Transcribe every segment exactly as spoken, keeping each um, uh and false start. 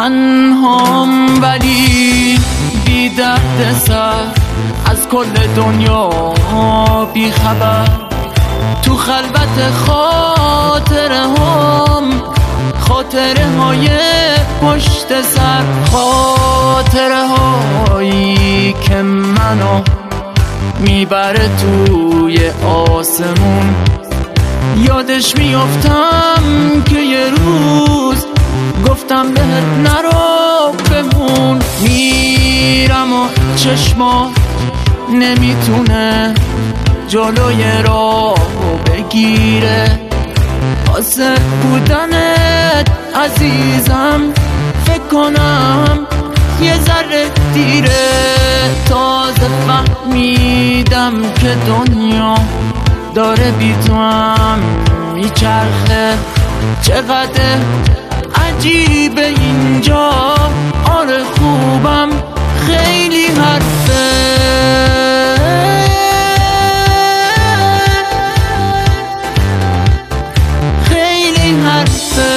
تنهام ولی بی درد سر، از کل دنیا بی خبر، تو خلوت خاطره هم، خاطره های پشت سر، خاطره هایی که منو میبره توی آسمون. یادش میافتم که یه روز گفتم بهت نرو بمون. میرم و چشما نمیتونه جلوی راهو بگیره، واسه بودنت عزیزم فکر کنم یه ذره دیره. تازه فهمیدم که دنیا داره بی تو هم میچرخه، چقدر عجیبه اینجا. آره خوبم خیلی حرفه، خیلی حرفه.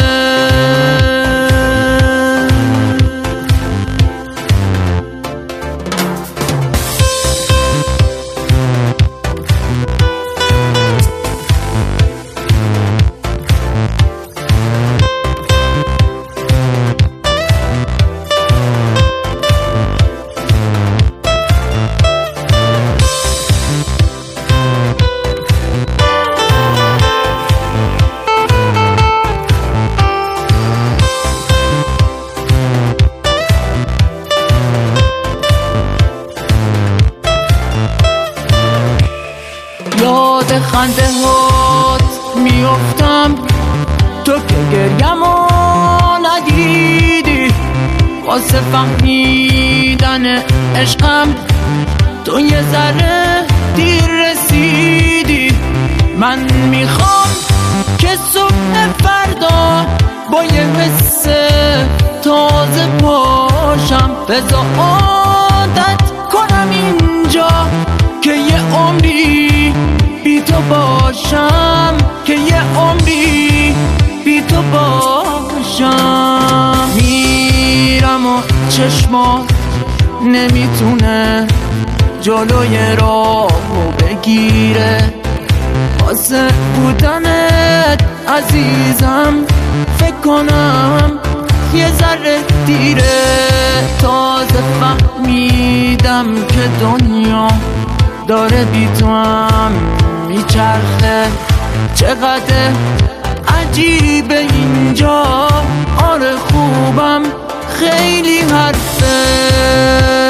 یاد خنده هات میافتم، تو که گریمو ندیدی، واسه فهمیدن عشقم تو یه ذره دیر رسیدی. من میخوام که صبح فردا با یه حس تازه پاشم، بذار عادت کنم اینجا که یه عمری بی تو باشم، که یه عمری بی تو باشم. میرم و چشما نمیتونه جلوی راهو بگیره، واسه بودنت عزیزم فکر کنم یه ذره دیره. تازه فهمیدم که دنیا داره بی تو هم میچرخه، چقدر عجیبه اینجا. آره خوبم خیلی حرفه.